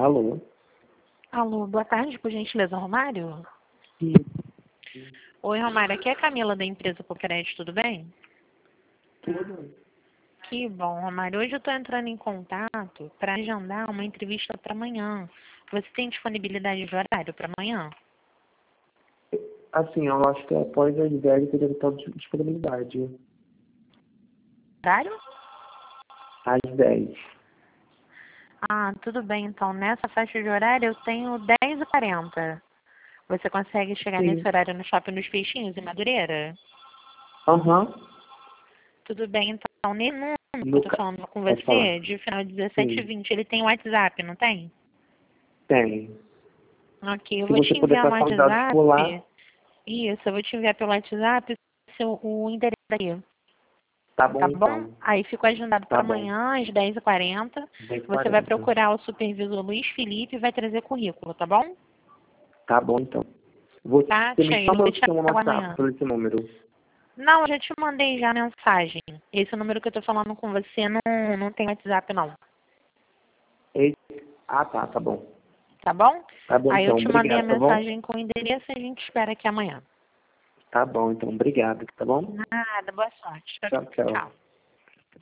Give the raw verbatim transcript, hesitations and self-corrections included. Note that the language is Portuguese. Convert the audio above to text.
Alô? Alô, boa tarde, por gentileza, Romário? Sim. Oi, Romário, aqui é a Camila da empresa Pokéred, tudo bem? Tudo? Que bom, Romário. Hoje eu estou entrando em contato para agendar uma entrevista para amanhã. Você tem disponibilidade de horário para amanhã? Assim, eu acho que após as dez eu teria toda disponibilidade. Horário? Às dez. Ah, tudo bem, então. Nessa faixa de horário eu tenho dez e quarenta. Você consegue chegar nesse Sim. horário no Shopping dos Peixinhos, em Madureira? Aham. Tudo bem, então. Nesse número que eu No estou ca... falando com Pode falar. você, de final dezessete e Sim. vinte, ele tem WhatsApp, não tem? Tem. Ok, eu Se vou te você puder enviar no passar os dados por lá, WhatsApp. Isso, eu vou te enviar pelo WhatsApp seu, o endereço aí, tá bom tá bom? então. Aí fico agendado Tá para bom. amanhã, às dez e quarenta. dez e Você vai quarenta. procurar o supervisor Luiz Felipe e vai trazer currículo, tá bom? Tá bom então. Você Tá, me Sheila, chama eu ou te te chama no aguardo WhatsApp amanhã. por esse número? Não, eu já te mandei já a mensagem. Esse número que eu tô falando com você não, não tem WhatsApp, não. Esse... Ah, tá, tá bom. Tá bom? Tá bom Aí eu então. te mandei a Obrigado, tá bom? mensagem com o endereço e a gente espera aqui amanhã. Tá bom então. Obrigado, tá bom? Nada, boa sorte. Tchau, Tchau, tchau. tchau.